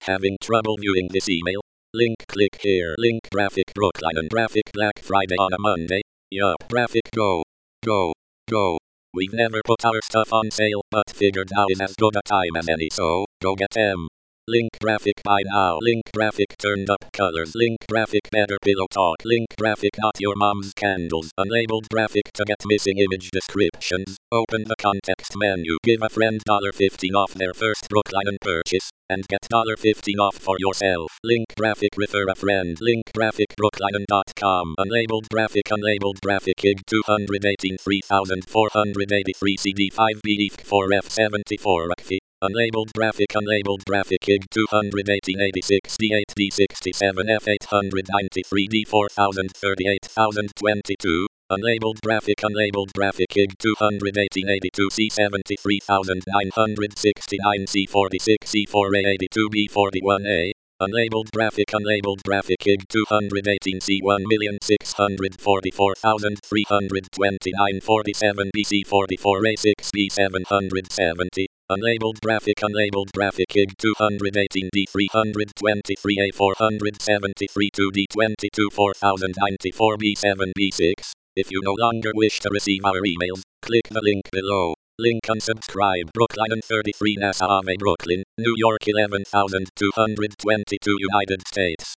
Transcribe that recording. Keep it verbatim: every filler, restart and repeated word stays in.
Having trouble viewing this email? Link click here. Link graphic Brooklinen graphic Black Friday on a Monday. Yup, graphic go. Go. Go. We've never put our stuff on sale, but figured now is as good a time as any, so go get them. Link graphic buy now. Link graphic turned up colors. Link graphic better pillow talk. Link graphic not your mom's candles. Unlabeled graphic to get missing image descriptions. Open the context menu. Give a friend fifteen dollars off their first Brooklinen purchase. And get fifteen dollars off for yourself. Link graphic refer a friend. Link graphic brooklinen dot com. Unlabeled graphic unlabeled graphic I G two eighteen three four eight three C D five B E F four F seventy-four R C. Unlabeled graphic unlabeled graphic I G two eighteen eighty-six D eight D sixty-seven F eight ninety-three D four thirty-eight twenty-two. Unlabeled graphic unlabeled graphic I G two eighteen eighty-two C seventy-three nine sixty-nine C forty-six C four A eighty-two B forty-one A. Unlabeled graphic unlabeled graphic I G two eighteen C one six four four three two nine forty-seven B C forty-four A six B seven seventy. Unlabeled graphic unlabeled graphic I G two eighteen D three twenty-three A four seventy-three two D twenty-two four thousand ninety-four B seven B six. If you no longer wish to receive our emails, click the link below. Link unsubscribe. Brooklinen thirty-three Nassau Ave Brooklyn, New York eleven thousand two hundred twenty-two United States.